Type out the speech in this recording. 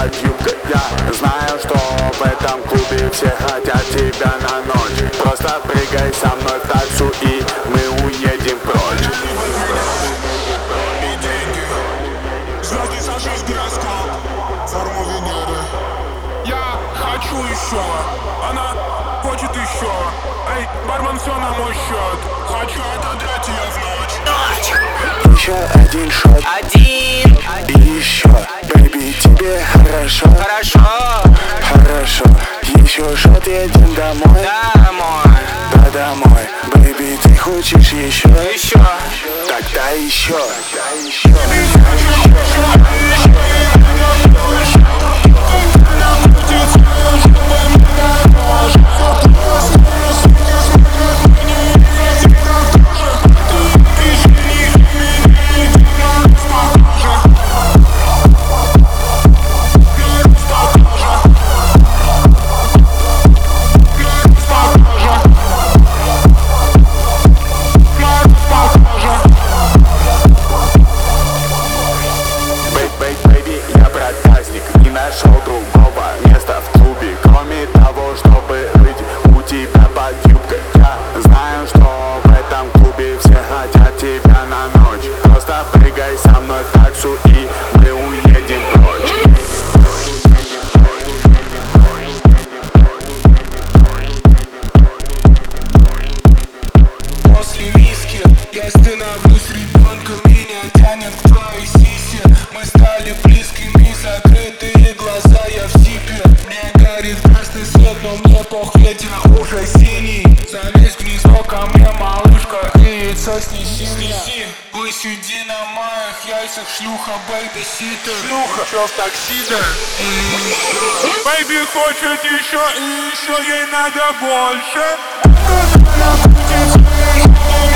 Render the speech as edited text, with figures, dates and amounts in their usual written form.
под юбкой. Я знаю, что в этом клубе все хотят тебя на ночь. Просто прыгай со мной в таксу и мы уедем прочь. Звезды сошлись в гороскоп, форму Венеры. Я хочу еще, она хочет еще. Эй, бармен, все на мой счет. Хочу отодрать ее в ночь. Еще один шот. И еще, бэйби, тебе хорошо. Хорошо. Еще шот, едем домой. Да, домой. Бэйби, ты хочешь еще? Тогда еще. Не нашел другого места в клубе, кроме того, чтобы быть у тебя под юбкой. Я знаю, что в этом клубе все хотят тебя на ночь. Просто прыгай со мной в таксу и мы уедем прочь. После виски я становлюсь ребенком, меня тянет к твоей сисе. Мы стали близкими, закрытые глаза, я в себе. Мне горит красный свет, но мне похуй, ветер уже синий. Залезь вниз, ко мне, малышка, и яйцо снеси. Вы сиди на моих яйцах, шлюха, бэйби-ситер. Шлюха, чё в такси, да? Бэйби хочет еще, и еще ей надо больше.